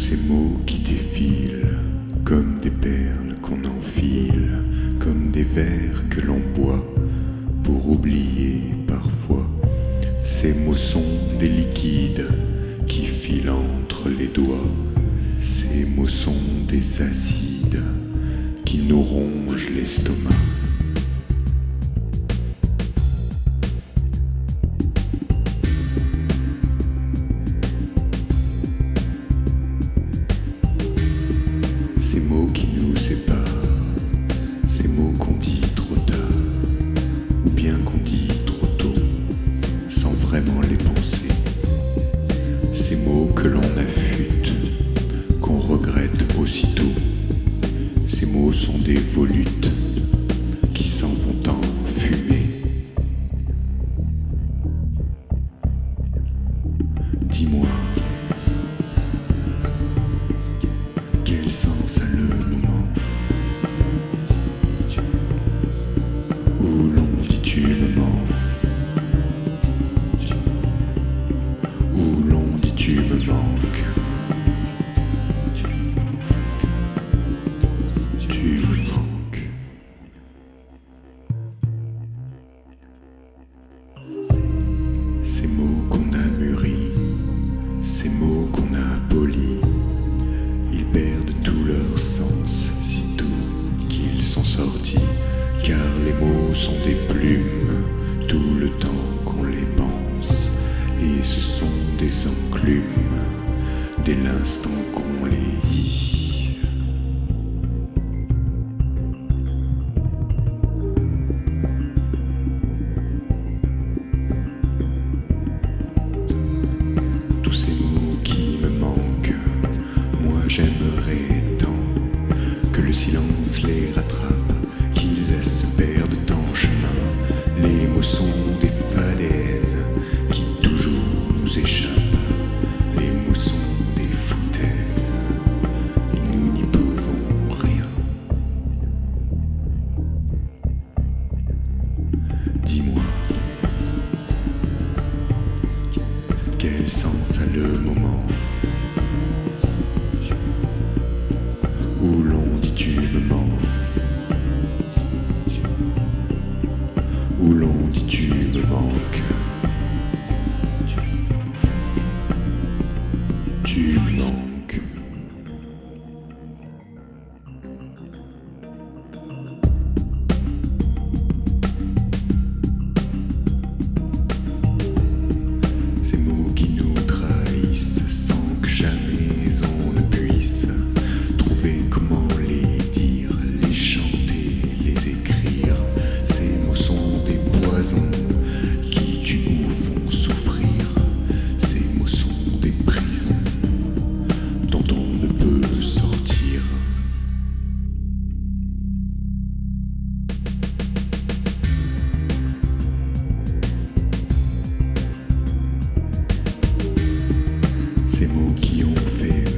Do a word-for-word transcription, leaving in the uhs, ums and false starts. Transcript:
Ces mots qui défilent comme des perles qu'on enfile, comme des vers que l'on boit pour oublier parfois. Ces mots sont des liquides qui filent entre les doigts. Ces mots sont des acides qui nous rongent l'estomac. Ces mots qui nous séparent, ces mots qu'on dit trop tard, ou bien qu'on dit trop tôt, sans vraiment les penser. Ces mots que l'on affûte, qu'on regrette aussitôt. Ces mots sont des volutes qui s'en vont en fumée. Dis-moi, quel sens a le moment où l'on dit tu me mens, où l'on dit tu me manques, tu me manques. Ces mots qu'on a mûris, ces mots qu'on a polis, ils perdent tout leur sens sitôt qu'ils sont sortis, car les mots sont des plumes tout le temps qu'on les pense, et ce sont des enclumes dès l'instant qu'on les dit. Tous ces mots qui me manquent, moi j'aimerais tant que le silence les rattrape, qu'ils se perdent en chemin. Les mots sont des falaises qui toujours nous échappent. Les mots sont des foutaises et nous n'y pouvons rien. Dis-moi, quel sens a le moment où l'on dit tu me mens, où l'on dit tu me manques, tu me manques. Ces mots qui nous trahissent sans que jamais on ne puisse trouver comment les dire, les chanter, les écrire. Ces mots sont des poisons qui tuent ou font souffrir. Ces mots sont des prisons dont on ne peut sortir. Ces mots qui ont fait